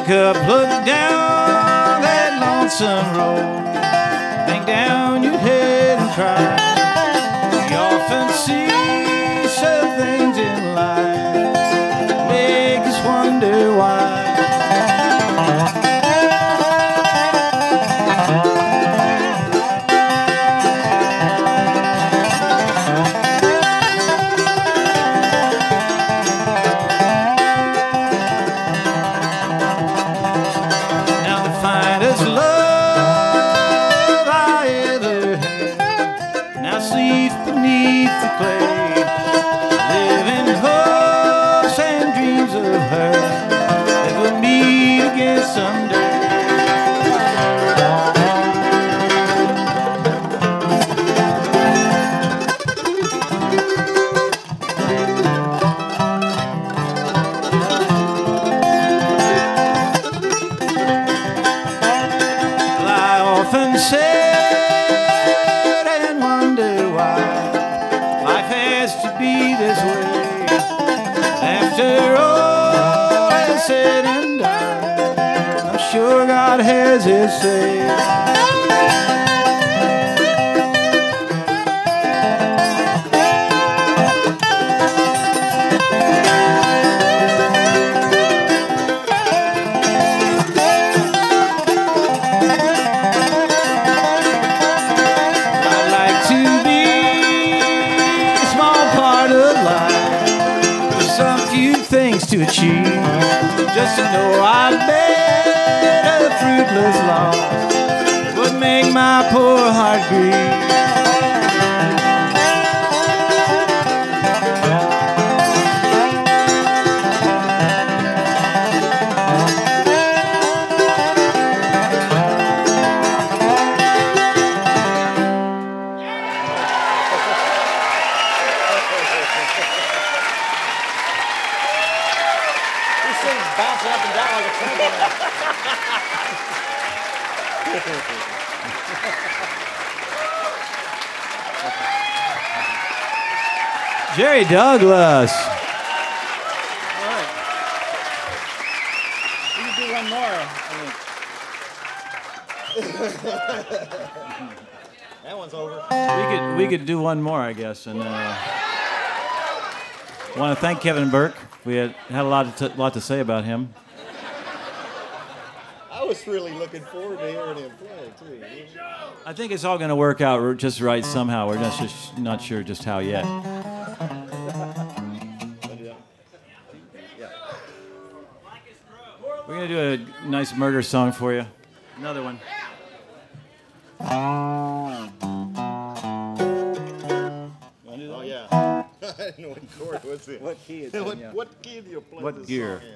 Look up, look down that lonesome road. Hang down your head and cry. We often see some things in life that make us wonder why. Sad and wonder why life has to be this way. After all is said and done, I'm sure God has His say. Things to achieve, just to know I led a fruitless life would make my poor heart grieve. Bouncing up and down like a trampoline. Jerry Douglas. All right. We can do one more, I think. That one's over. We could do one more, I guess, and want to thank Kevin Burke. We had a lot to say about him. I was really looking forward to hearing him play, too. I think it's all going to work out just right somehow. We're just not sure just how yet. We're going to do a nice murder song for you. Another one. Oh, yeah. I didn't know what chord was it. What key is it? What key do you play What this gear? song in?